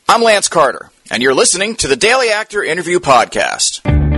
I'm Lance Carter, and you're listening to the Daily Actor Interview Podcast.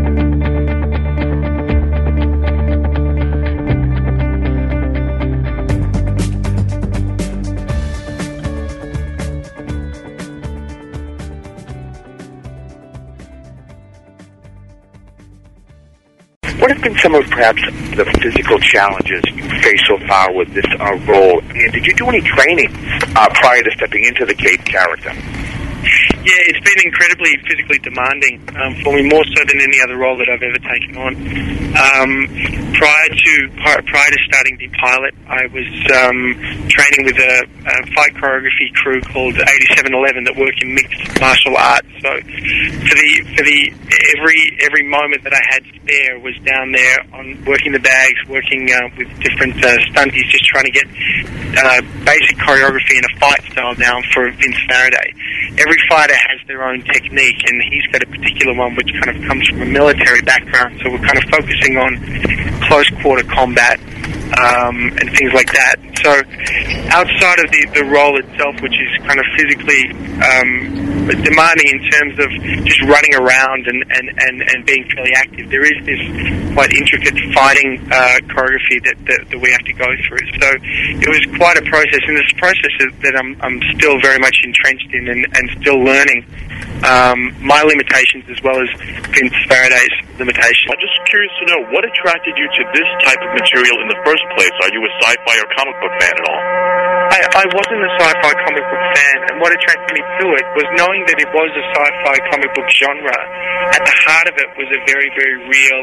What have been some of perhaps the physical challenges you faced so far with this role? And did you do any training prior to stepping into the Kate character? Yeah, it's been incredibly physically demanding for me, more so than any other role that I've ever taken on. Prior to starting the pilot, I was training with a fight choreography crew called 8711 that work in mixed martial arts. So for the every moment that I had spare was down there on working the bags, working with different stunties, just trying to get basic choreography and a fight style down for Vince Faraday. Every fighter has their own technique, and he's got a particular one which kind of comes from a military background, so we're kind of focusing on close quarter combat and things like that. So outside of the role itself, which is kind of physically demanding in terms of just running around and being fairly active, there is this quite intricate fighting choreography that we have to go through. So it was quite a process, and this process that I'm still very much entrenched in and still learning my limitations as well as Vince Faraday's limitations. I'm just curious to know, what attracted you to this type of material in the first place? Are you a sci-fi or comic book fan at all? I wasn't a sci-fi comic book fan, and what attracted me to it was knowing that it was a sci-fi comic book genre. At the heart of it was a very, very real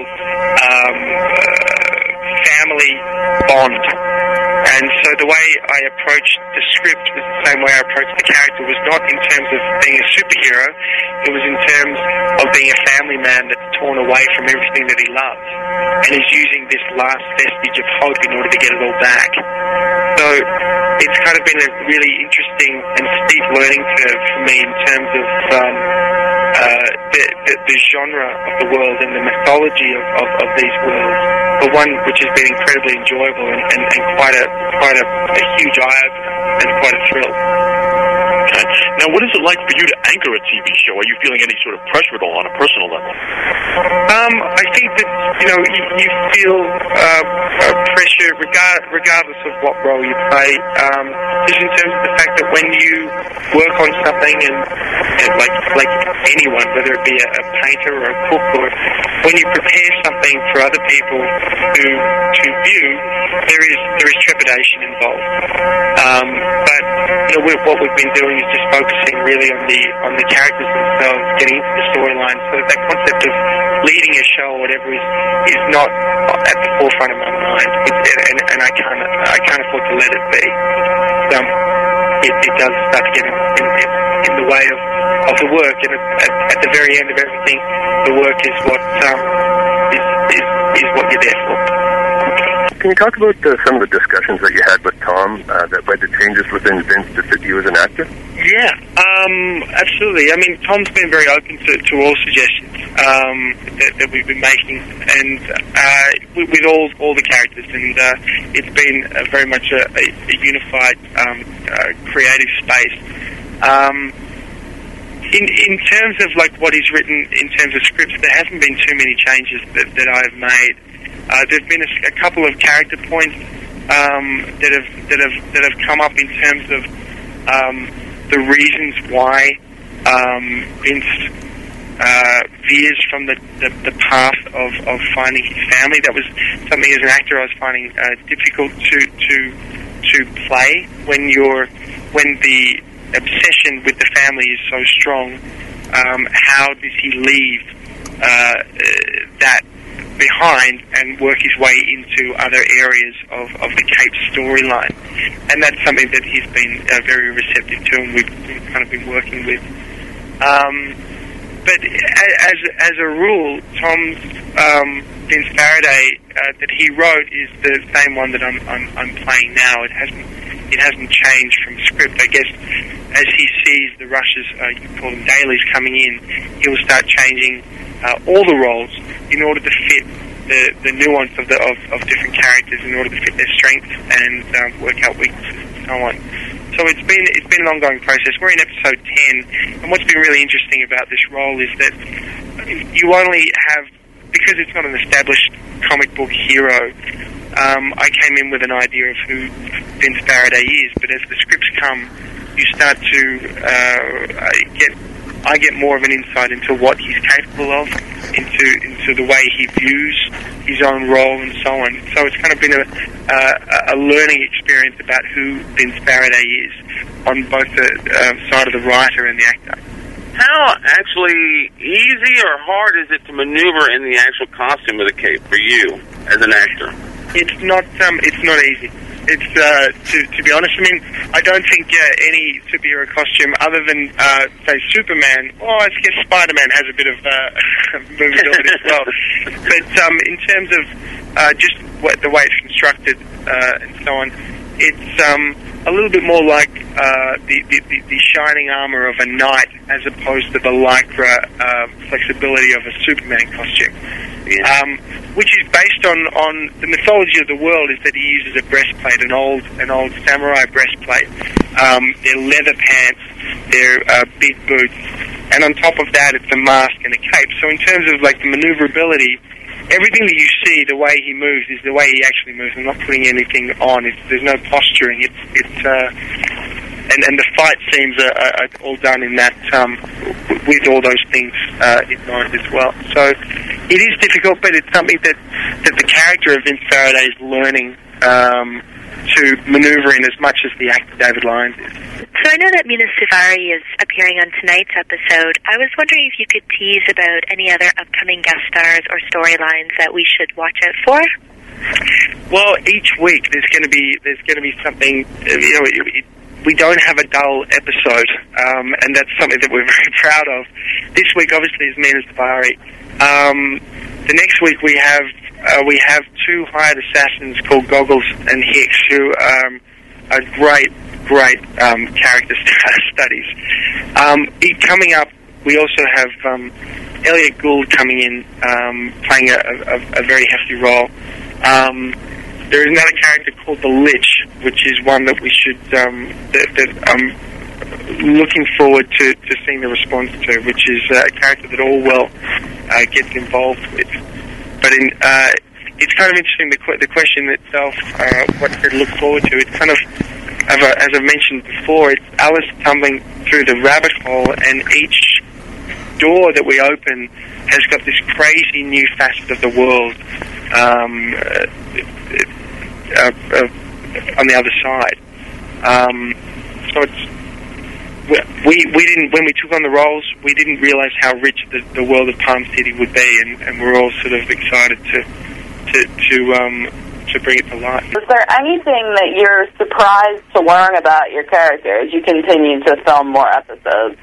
family bond. And so the way I approached the script was the same way I approached the character, was not in terms of being a superhero, it was in terms of being a family man that's torn away from everything that he loves, and is using this last vestige of hope in order to get it all back. So it's kind of been a really interesting and steep learning curve for me in terms of the genre of the world and the mythology of these worlds, but one which has been incredibly enjoyable and quite a huge eye-opener and quite a thrill. Okay. Now, what is it like for you to anchor a TV show? Are you feeling any sort of pressure at all on a personal level? I think that, you feel pressure regardless of what role you play, just in terms of the fact that when you work on something and like anyone, whether it be a painter or a cook, or when you prepare something for other people to view, there is trepidation involved. But what we've been doing is just focusing really on the characters themselves, getting into the storyline, so that concept of leading a show or whatever is not at the forefront of my mind, and I can't afford to let it be. It does start to get in the way of the work, and at the very end of everything, the work is what is what you're there for. Can you talk about some of the discussions that you had with Tom that led to changes within Vince to fit you as an actor? Yeah, absolutely. I mean, Tom's been very open to all suggestions that we've been making, and with all the characters, and it's been very much a unified creative space. In terms of like what he's written in terms of scripts, there hasn't been too many changes that I've made. There've been a couple of character points that have come up in terms of the reasons why Vince veers from the path of finding his family. That was something as an actor I was finding difficult to play when the obsession with the family is so strong. How does he leave that behind and work his way into other areas of the Cape storyline? And that's something that he's been very receptive to, and we've kind of been working with. But as a rule, Tom's Vince Faraday that he wrote is the same one that I'm playing now. It hasn't changed from script. I guess as he sees the rushes, you call them dailies, coming in, he'll start changing all the roles in order to fit the nuance of different characters, in order to fit their strengths and work out weaknesses and so on. So it's been an ongoing process. We're in episode 10, and what's been really interesting about this role is that you only have, because it's not an established comic book hero, I came in with an idea of who Vince Faraday is, but as the scripts come, you start to I get more of an insight into what he's capable of, into the way he views his own role and so on. So it's kind of been a learning experience about who Vince Faraday is on both the side of the writer and the actor. How actually easy or hard is it to maneuver in the actual costume of the cape for you as an actor? It's not easy. It's to be honest. I mean, I don't think any superhero costume, other than say Superman, or I guess Spider-Man has a bit of movability as well. But in terms of just the way it's constructed and so on, it's a little bit more like the shining armor of a knight, as opposed to the lycra flexibility of a Superman costume. Yeah. Which is based on the mythology of the world, is that he uses a breastplate, an old samurai breastplate. They're leather pants, they're big boots, and on top of that, it's a mask and a cape. So in terms of like the maneuverability, everything that you see, the way he moves, is the way he actually moves. I'm not putting anything on. There's no posturing. And the fight scenes are all done in that with all those things in mind as well. So it is difficult, but it's something that the character of Vince Faraday is learning to maneuver in as much as the actor David Lyons is. So I know that Mena Suvari is appearing on tonight's episode. I was wondering if you could tease about any other upcoming guest stars or storylines that we should watch out for. Well, each week there's going to be something. We don't have a dull episode, and that's something that we're very proud of. This week, obviously, is Mena Suvari. The next week we have two hired assassins called Goggles and Hicks, who are great character studies. Coming up, we also have Elliot Gould coming in, playing a very hefty role. There is another character called the Lich, which is one that we should that I'm looking forward to seeing the response to, which is a character that Orwell gets involved with. But it's kind of interesting, the question itself, what to look forward to. It's kind of, as I mentioned before, it's Alice tumbling through the rabbit hole, and each door that we open has got this crazy new facet of the world on the other side. So we didn't, when we took on the roles, we didn't realize how rich the world of Palm City would be, and we're all sort of excited to bring it to life. Is there anything that you're surprised to learn about your character as you continue to film more episodes?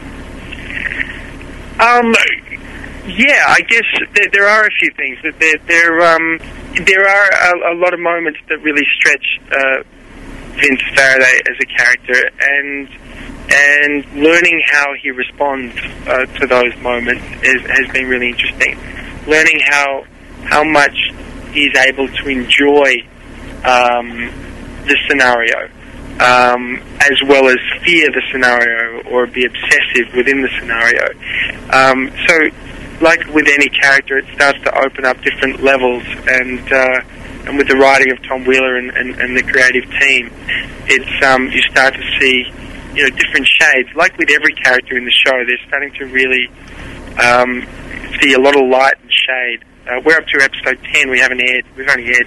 Yeah, I guess there are a few things. There are a lot of moments that really stretch Vince Faraday as a character, and learning how he responds to those moments has been really interesting. Learning how much he's able to enjoy the scenario, as well as fear the scenario or be obsessive within the scenario. So, like with any character, it starts to open up different levels, and with the writing of Tom Wheeler and the creative team, it's you start to see different shades. Like with every character in the show, they're starting to really see a lot of light and shade. We're up to episode 10. We've only aired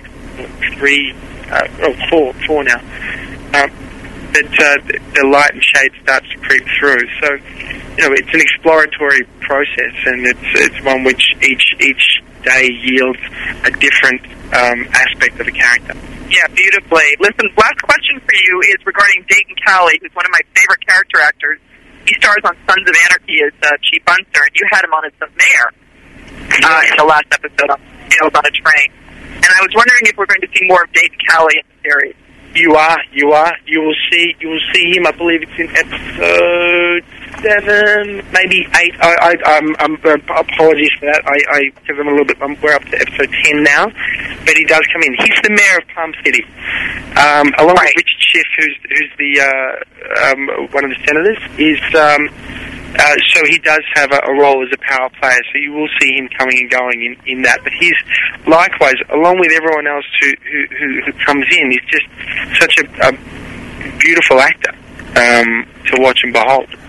four now. But the light and shade starts to creep through. So, it's an exploratory process, and it's one which each day yields a different aspect of a character. Yeah, beautifully. Listen, last question for you is regarding Dayton Cowley, who's one of my favorite character actors. He stars on Sons of Anarchy as Chief Unser, and you had him on as the mayor in the last episode on Tales on a Train. And I was wondering if we're going to see more of Dayton Cowley in the series. You are. You will see him. I believe it's in episode 7, maybe 8. Apologies for that. Because we're up to episode 10 now. But he does come in. He's the mayor of Palm City, along with Richard Schiff, who's the one of the senators. So he does have a role as a power player. So you will see him coming and going in that. But he's likewise, along with everyone else who comes in, he's just such a beautiful actor to watch and behold.